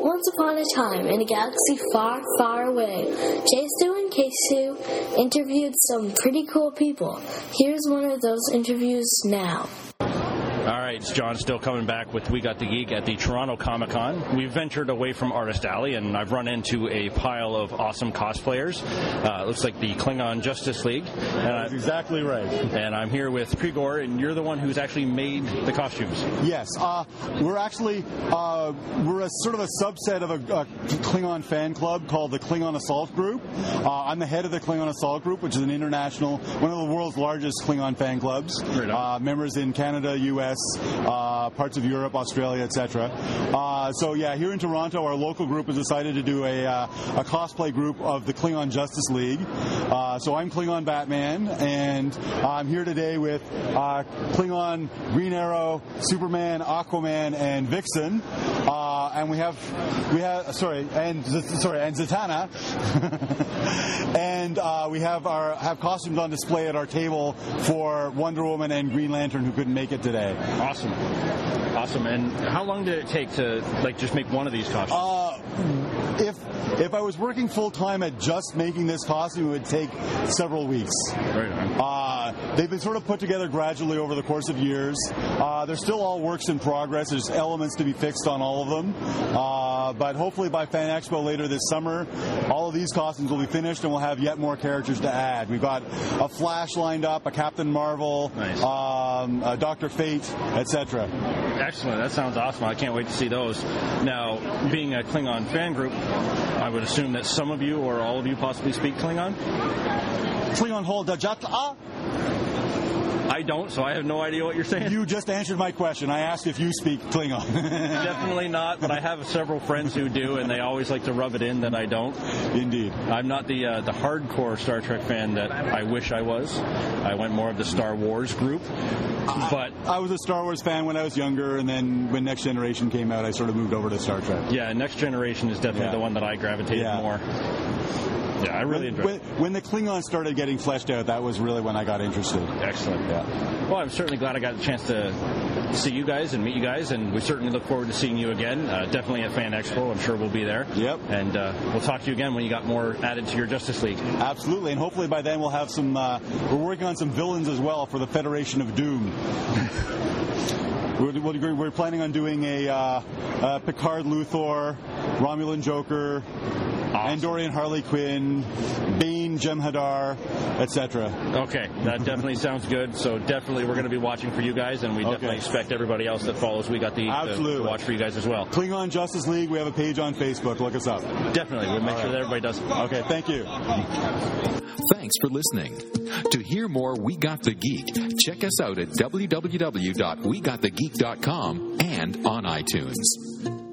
Once upon a time, in a galaxy far, far away, Jesu and Kesu interviewed some pretty cool people. Here's one of those interviews now. All right, it's John still coming back with We Got the Geek at the Toronto Comic-Con. We've ventured away from Artist Alley, and I've run into a pile of awesome cosplayers. It looks like the Klingon Justice League. That's exactly right. And I'm here with Krigor, and you're the one who's actually made the costumes. Yes. We're actually, we're a sort of a subset of a Klingon fan club called the Klingon Assault Group. I'm the head of the Klingon Assault Group, which is an international, one of the world's largest Klingon fan clubs. Right. Members in Canada, U.S., parts of Europe, Australia, etc. So yeah, here in Toronto, our local group has decided to do a cosplay group of the Klingon Justice League. So I'm Klingon Batman, and I'm here today with Klingon Green Arrow, Superman, Aquaman, and Vixen. And we have Zatanna, and we have costumes on display at our table for Wonder Woman and Green Lantern, who couldn't make it today. Awesome. And how long did it take to just make one of these costumes? If I was working full time at just making this costume, it would take several weeks. Right on. They've been sort of put together gradually over the course of years. They're still all works in progress. There's elements to be fixed on all of them. But hopefully by Fan Expo later this summer, all of these costumes will be finished and we'll have yet more characters to add. We've got a Flash lined up, a Captain Marvel, nice. A Dr. Fate, etc. Excellent. That sounds awesome. I can't wait to see those. Now, being a Klingon fan group, I would assume that some of you or all of you possibly speak Klingon? Klingon Hol Dajat. I don't, so I have no idea what you're saying. You just answered my question. I asked if you speak Klingon. Definitely not, but I have several friends who do, and they always like to rub it in that I don't. Indeed. I'm not the hardcore Star Trek fan that I wish I was. I went more of the Star Wars group. But I was a Star Wars fan when I was younger, and then when Next Generation came out, I sort of moved over to Star Trek. Yeah, Next Generation is definitely the one that I gravitated more. Yeah, I really enjoyed it. When the Klingons started getting fleshed out, that was really when I got interested. Excellent. Yeah. Well, I'm certainly glad I got the chance to see you guys and meet you guys, and we certainly look forward to seeing you again. Definitely at Fan Expo. I'm sure we'll be there. Yep. And we'll talk to you again when you got more added to your Justice League. Absolutely, and hopefully by then we'll have some. We're working on some villains as well for the Federation of Doom. We're planning on doing a Picard Luthor, Romulan Joker, awesome. Andorian Harley Quinn, Bane Jem'Hadar, etc. Okay, that definitely sounds good. So definitely we're going to be watching for you guys, and we definitely expect everybody else that follows We Got the to watch for you guys as well. Klingon Justice League, we have a page on Facebook. Look us up. Definitely. We'll make sure that everybody does it. Okay, thank you. Thanks for listening. To hear more We Got the Geek, check us out at www.wegotthegeek.com and on iTunes.